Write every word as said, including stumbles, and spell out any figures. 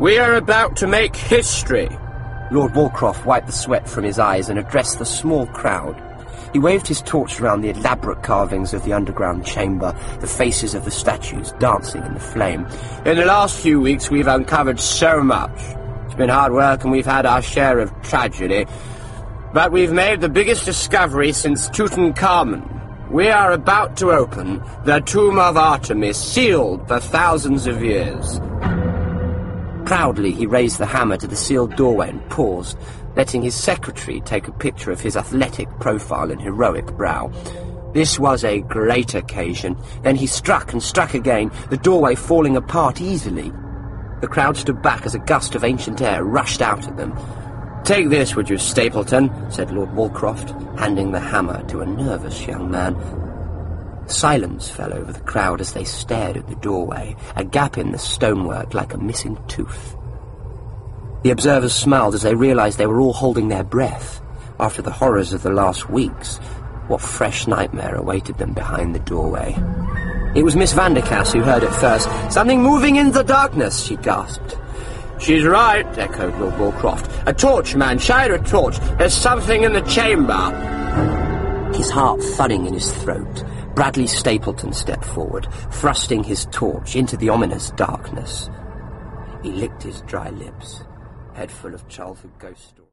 We are about to make history. Lord Walcroft wiped the sweat from his eyes and addressed the small crowd. He waved his torch around the elaborate carvings of the underground chamber, the faces of the statues dancing in the flame. In the last few weeks, we've uncovered so much. It's been hard work and we've had our share of tragedy. But we've made the biggest discovery since Tutankhamun. We are about to open the tomb of Artemis, sealed for thousands of years. Proudly, he raised the hammer to the sealed doorway and paused, letting his secretary take a picture of his athletic profile and heroic brow. This was a great occasion. Then he struck and struck again, the doorway falling apart easily. The crowd stood back as a gust of ancient air rushed out at them. "Take this, would you, Stapleton?" said Lord Walcroft, handing the hammer to a nervous young man. Silence fell over the crowd as they stared at the doorway, a gap in the stonework like a missing tooth. The observers smiled as they realized they were all holding their breath. After the horrors of the last weeks, what fresh nightmare awaited them behind the doorway? It was Miss Vandercass who heard it first. "Something moving in the darkness," she gasped. "She's right," echoed Lord Walcroft. "A torch, man, shine a torch. There's something in the chamber." His heart thudding in his throat, Bradley Stapleton stepped forward, thrusting his torch into the ominous darkness. He licked his dry lips, head full of childhood ghost stories.